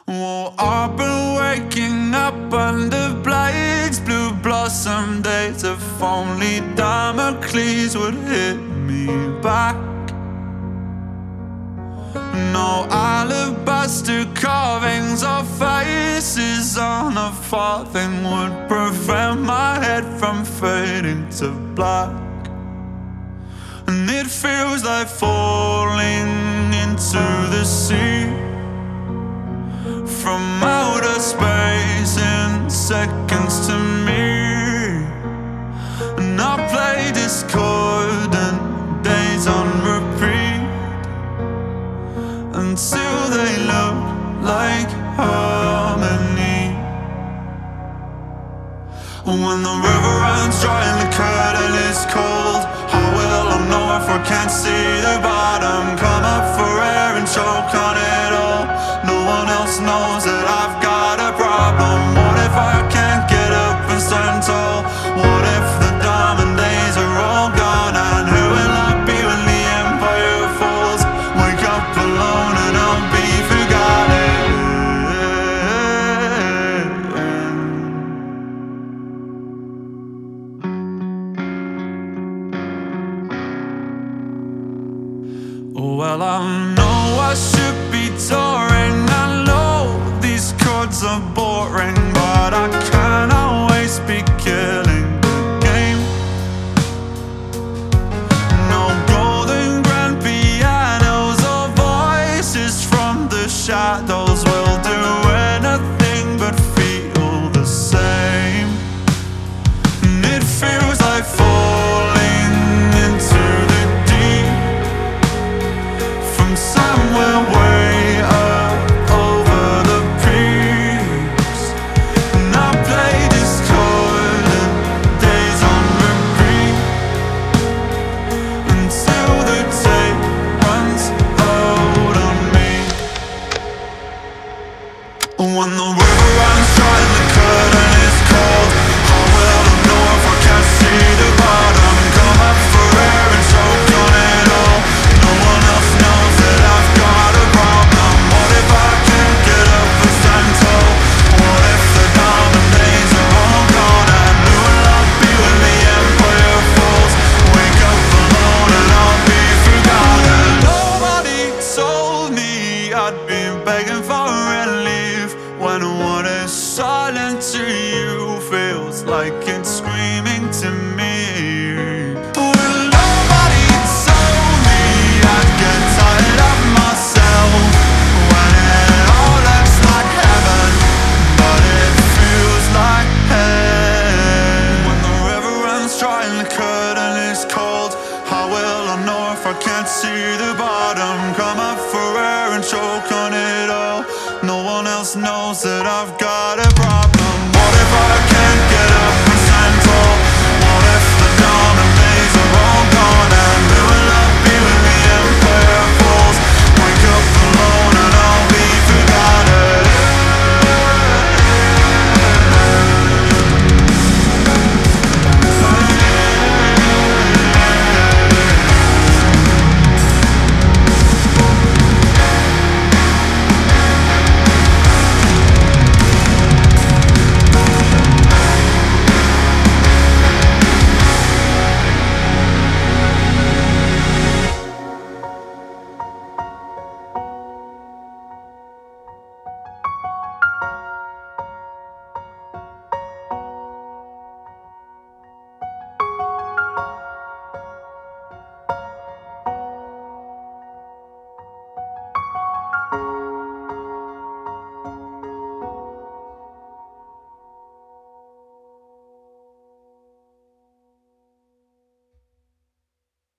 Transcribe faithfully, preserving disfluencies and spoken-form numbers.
Well, I've been waking up under blades, blue blossom days. If only Damocles would hit me back. No alabaster carvings or faces on a farthing would prevent my head from fading to black. And it feels like falling into the sea from outer space in seconds to me. And I play discordant days on repeat until they look like harmony. When the river runs dry and the curtain is cold, how will I know if I can't see the bottom? Come up for air and choke on it all. No one else knows that I've got a problem. What if I can't get up and stand tall? What if the diamond days are all gone? And who will I be when the empire falls? Wake up alone and I'll be forgotten. Well, I know I should be touring. I know these chords are boring, but I can't always be killing the game. No golden grand pianos or voices from the shadows will do anything but feel the same. And it feels like falling into the deep from somewhere way up over the peaks. And I play discordant days on repeat until the tape runs out on me. When the river runs dry and the curtain is cold, how will I know if I can't see the bottom? Come up for air and choke on it all. No one else knows that I've got a problem. What if I can't get up and stand tall? What if the diamond days are all gone? And who will I be when the empire falls? Wake up alone and I'll be forgotten. Nobody told me I'd be begging for relief when what is silent to you feels like it's screaming to me. Well, nobody told me I'd get tired of myself when it all looks like heaven, but it feels like hell. When the river runs dry and the curtain is cold, how will I know if I can't see the bottom? Come up for air and choke on it all. No one else knows that I've got a problem.